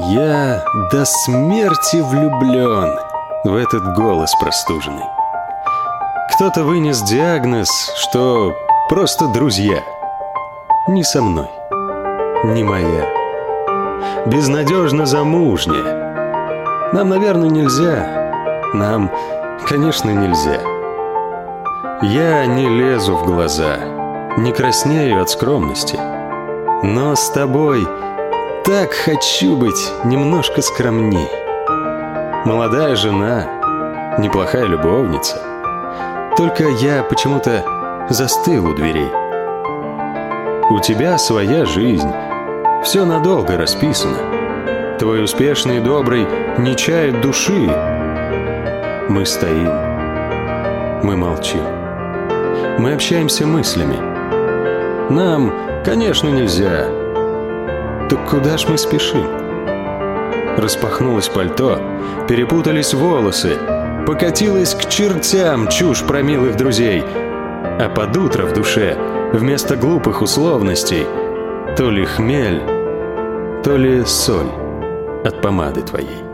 Я до смерти влюблен в этот голос простуженный. Кто-то вынес диагноз, что просто друзья. Не со мной, не моя. Безнадежно замужняя. Нам, наверное, нельзя. Нам, конечно, нельзя. Я не лезу в глаза, не краснею от скромности. Но с тобой так хочу быть немножко скромней. Молодая жена, неплохая любовница. Только я почему-то застыл у дверей. У тебя своя жизнь, все надолго расписано. Твой успешный и добрый не чает души. Мы стоим, мы молчим, мы общаемся мыслями. Нам, конечно, нельзя. Так куда ж мы спешим? Распахнулось пальто, перепутались волосы, покатилась к чертям чушь про милых друзей. А под утро в душе вместо глупых условностей то ли хмель, то ли соль от помады твоей.